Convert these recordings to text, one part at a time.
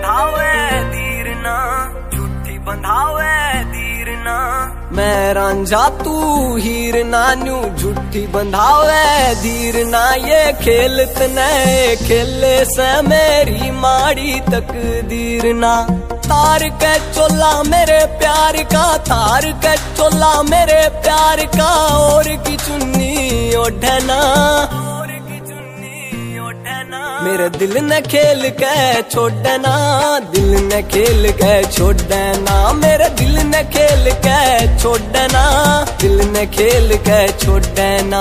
बंधावे धीर ना, झूठी बंधावे धीर ना। मैं रांझा तू हीर ना, न्यू झूठी बंधावे धीर ना। ये खेल तने खेले से मेरी माड़ी तकदीर ना। तार के चोला मेरे प्यार का, तार के चोला मेरे प्यार का। और की चुन्नी ओढ़ना, और की चुन्नी ओढ़ना। मेरे दिल ने खेल के छोड़ना, दिल ने खेल के छोड़ना। मेरे दिल ने खेल के छोड़ना, दिल ने खेल के छोड़ना।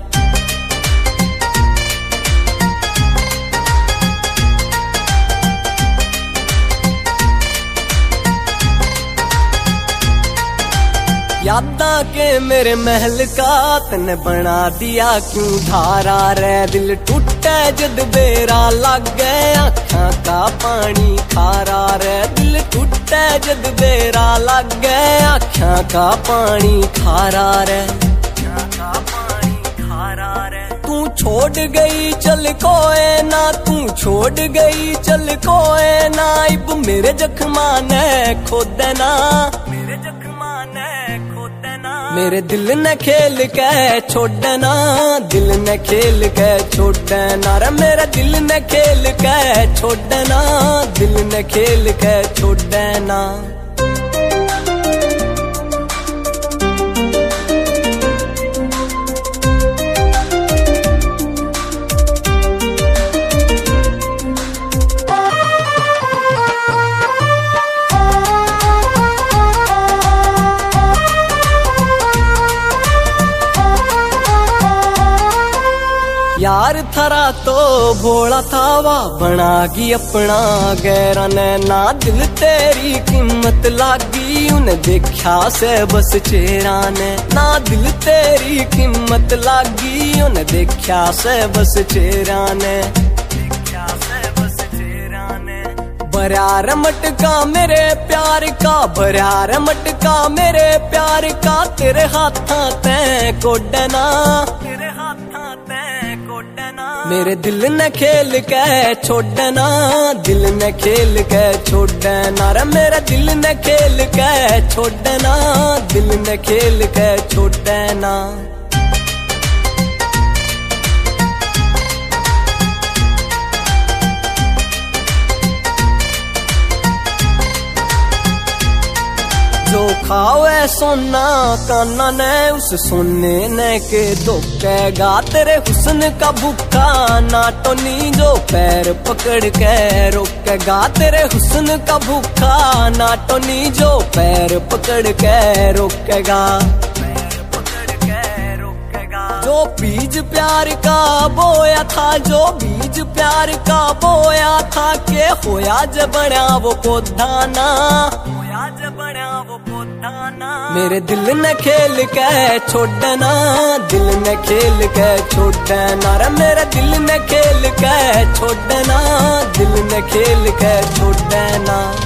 यादा के मेरे महल का तने बना दिया क्यों धारा रे। दिल टूटे जद बेरा लग गए, आँखों का पानी खारा रे। दिल टूटे जद बेरा लग गए, आँखों का पानी खारा रे। तू छोड़ गई चल कोए ना, तू छोड़ गई चल कोए ना। इब मेरे जख्मा ने खोदना, मेरे जख्मा ने खोदना। मेरे दिल ने खेल के छोड़ना, दिल ने खेल के छोड़ना रे। मेरा दिल ने खेल के छोड़ना, दिल ने खेल के छोड़ना। यार थरा तो भोला था, वाह बनागी अपना गैरा नैना। दिल तेरी कीमत लागी, उन्हें देखा से बस चेहरा ने ना। दिल तेरी कीमत लागी, उन्हें देखा से बस चेहरा ने। बरार मटका मेरे प्यार का, बरार मटका मेरे प्यार का। तेरे हाथां तैं कोडना, तेरे हाथां तैं कोडना। मेरे दिल ने खेल के छोड़ना, दिल ने खेल के छोड़ना रे। मेरा दिल ने खेल के छोड़ना, दिल ने खेल के छोड़ना। जो खावे सोना काना ने, उस सोने ने के धोखेगा। तेरे हुस्न का भूखा नाटोनी, जो पैर पकड़ के रोकेगा। तेरे हुस्न का भूखा नाटोनी, जो पैर पकड़ के रोकेगा। जो बीज प्यार का बोया था, जो बीज प्यार का बोया था। के होया जब बना वो पौधाना, होया जब बना वो पौधाना। मेरे दिल ने खेल के छोड़ना, दिल ने खेल के छोड़ना रे। मेरे दिल ने खेल के छोड़ना, दिल ने खेल के छोड़ना।